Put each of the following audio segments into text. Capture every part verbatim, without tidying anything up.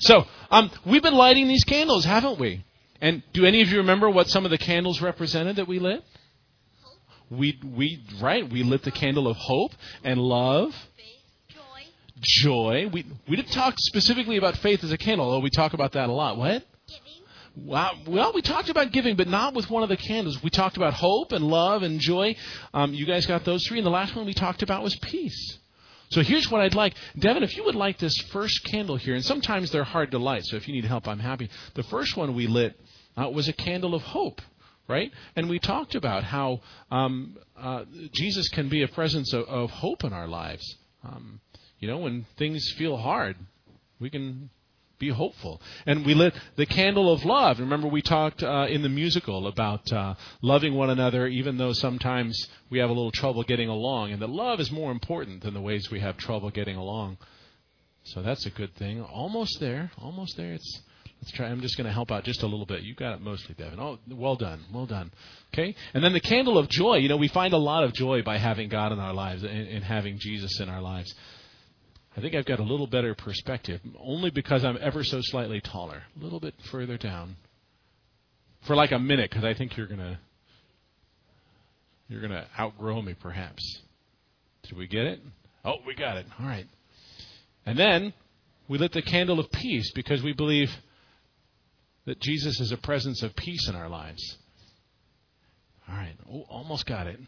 So, um, we've been lighting these candles, haven't we? And do any of you remember what some of the candles represented that we lit? We, we, right, we lit the candle of hope and love. Joy. Joy. We, we didn't talk specifically about faith as a candle, although we talk about that a lot. What? Giving. Wow. Well, we talked about giving, but not with one of the candles. We talked about hope and love and joy. Um, you guys got those three. And the last one we talked about was peace. So here's what I'd like. Devin, if you would light this first candle here, and sometimes they're hard to light, so if you need help, I'm happy. The first one we lit uh, was a candle of hope, right? And we talked about how um, uh, Jesus can be a presence of, of hope in our lives. Um, you know, when things feel hard, we can be hopeful. And we lit the candle of love. Remember we talked uh, in the musical about uh, loving one another even though sometimes we have a little trouble getting along, and that love is more important than the ways we have trouble getting along. So that's a good thing. Almost there. Almost there. It's let's try. I'm just going to help out just a little bit. You got it mostly, Devin. Oh, well done. Well done. Okay? And then the candle of joy. You know, we find a lot of joy by having God in our lives and, and having Jesus in our lives. I think I've got a little better perspective, only because I'm ever so slightly taller, a little bit further down, for like a minute, because I think you're gonna you're gonna outgrow me, perhaps. Did we get it? Oh, we got it. All right. And then we lit the candle of peace because we believe that Jesus is a presence of peace in our lives. All right. Oh, almost got it.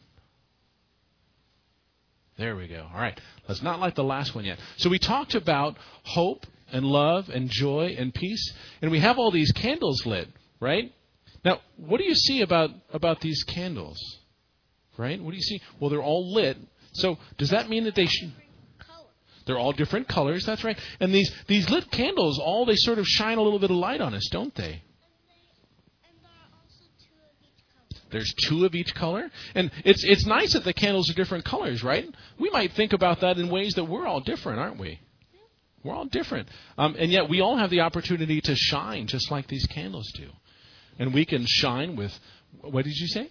There we go. All right. Let's not light the last one yet. So we talked about hope and love and joy and peace, and we have all these candles lit, right? Now, what do you see about, about these candles? Right? What do you see? Well, they're all lit. So does that mean that they should... They're all different colors. That's right. And these, these lit candles, all they sort of shine a little bit of light on us, don't they? There's two of each color. And it's it's nice that the candles are different colors, right? We might think about that in ways that we're all different, aren't we? We're all different. Um, and yet we all have the opportunity to shine just like these candles do. And we can shine with, what did you say?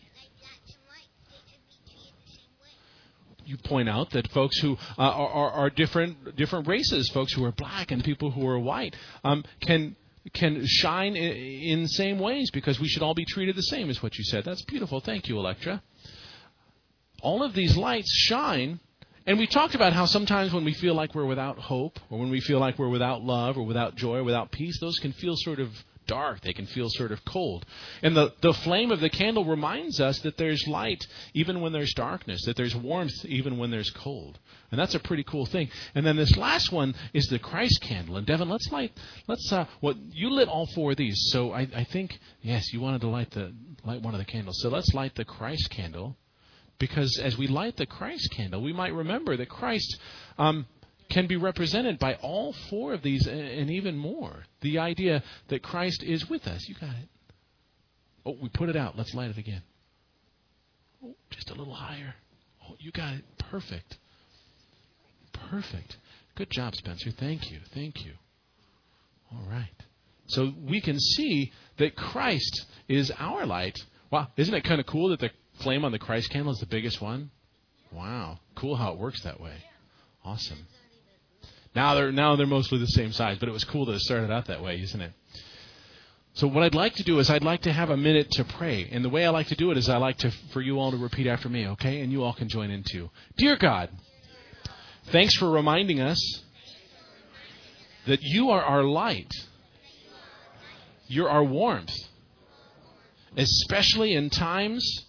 You point out that folks who uh, are, are, are different different races, folks who are black and people who are white, um, can... can shine in the same ways because we should all be treated the same, is what you said. That's beautiful. Thank you, Electra. All of these lights shine, and we talked about how sometimes when we feel like we're without hope, or when we feel like we're without love, or without joy, or without peace, those can feel sort of dark. They can feel sort of cold. And the, the flame of the candle reminds us that there's light even when there's darkness, that there's warmth even when there's cold. And that's a pretty cool thing. And then this last one is the Christ candle. And Devin, let's light, let's, uh, what, you lit all four of these. So I, I think, yes, you wanted to light the, light one of the candles. So let's light the Christ candle. Because as we light the Christ candle, we might remember that Christ, um, can be represented by all four of these and even more. The idea that Christ is with us. You got it. Oh, we put it out. Let's light it again. Oh, just a little higher. Oh, you got it. Perfect. Perfect. Good job, Spencer. Thank you. Thank you. All right. So we can see that Christ is our light. Wow. Isn't it kind of cool that the flame on the Christ candle is the biggest one? Wow. Cool how it works that way. Awesome. Now they're now they're mostly the same size, but it was cool that it started out that way, isn't it? So what I'd like to do is I'd like to have a minute to pray. And the way I like to do it is I like to for you all to repeat after me, okay? And you all can join in too. Dear God, thanks for reminding us that you are our light. You're our warmth. Especially in times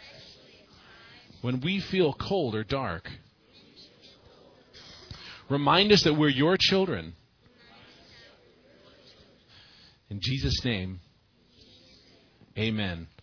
when we feel cold or dark. Remind us that we're your children. In Jesus' name, amen.